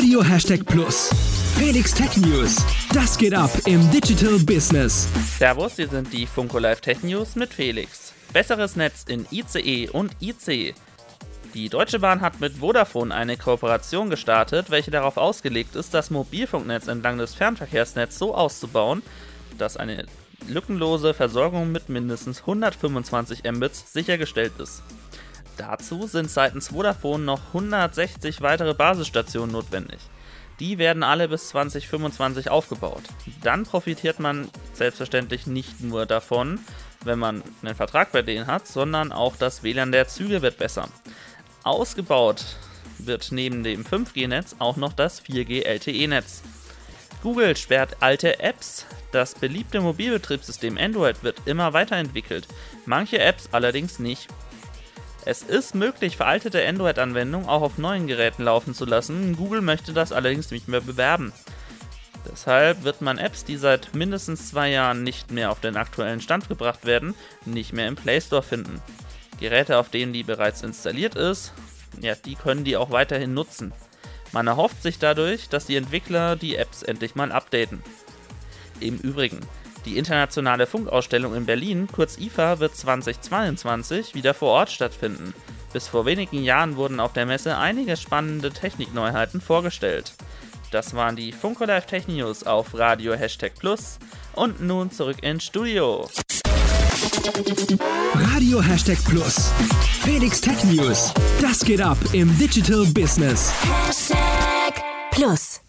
Radio #Plus. Felix Tech News. Das geht ab im Digital Business. Servus, hier sind die Funko Live Tech News mit Felix. Besseres Netz in ICE und IC. Die Deutsche Bahn hat mit Vodafone eine Kooperation gestartet, welche darauf ausgelegt ist, das Mobilfunknetz entlang des Fernverkehrsnetzes so auszubauen, dass eine lückenlose Versorgung mit mindestens 125 Mbits sichergestellt ist. Dazu sind seitens Vodafone noch 160 weitere Basisstationen notwendig. Die werden alle bis 2025 aufgebaut. Dann profitiert man selbstverständlich nicht nur davon, wenn man einen Vertrag bei denen hat, sondern auch das WLAN der Züge wird besser. Ausgebaut wird neben dem 5G-Netz auch noch das 4G-LTE-Netz. Google sperrt alte Apps. Das beliebte Mobilbetriebssystem Android wird immer weiterentwickelt, manche Apps allerdings nicht. Es ist möglich, veraltete Android-Anwendungen auch auf neuen Geräten laufen zu lassen. Google möchte das allerdings nicht mehr bewerben. Deshalb wird man Apps, die seit mindestens 2 Jahren nicht mehr auf den aktuellen Stand gebracht werden, nicht mehr im Play Store finden. Geräte, auf denen die bereits installiert ist, die können die auch weiterhin nutzen. Man erhofft sich dadurch, dass die Entwickler die Apps endlich mal updaten. Im Übrigen, die internationale Funkausstellung in Berlin, kurz IFA, wird 2022 wieder vor Ort stattfinden. Bis vor wenigen Jahren wurden auf der Messe einige spannende Technikneuheiten vorgestellt. Das waren die Funko Live Tech News auf Radio #Plus und nun zurück ins Studio. Radio #Plus. Felix Tech News. Das geht ab im Digital Business. #Plus.